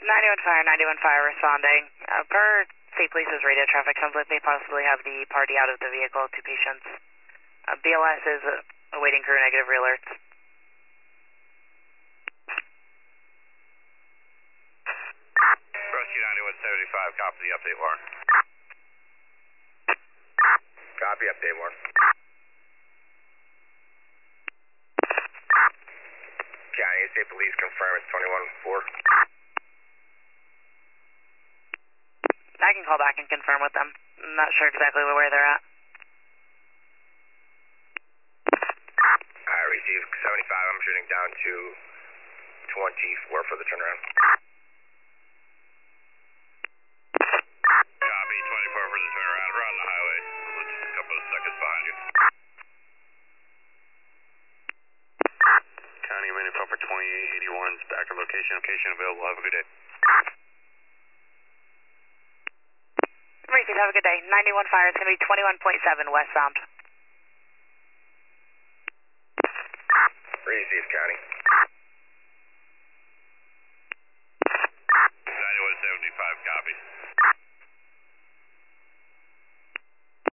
91 Fire responding. Per State Police's radio traffic, sounds like they possibly have the party out of the vehicle, 2 patients. BLS is awaiting crew negative re-alerts. Rescue 9175, copy the update, Warren. Copy update, Warren. County State Police confirm it's 21-4. I can call back and confirm with them. I'm not sure exactly where they're at. I received 75. I'm shooting down to 24 for the turnaround. Copy 24 for the turnaround. We're on the highway. We're just a couple of seconds behind you. County Minute for 2881's back to location. Location available. Have a good day. Reese, have a good day. 91 Fire is going to be 21.7 westbound. Reese, County.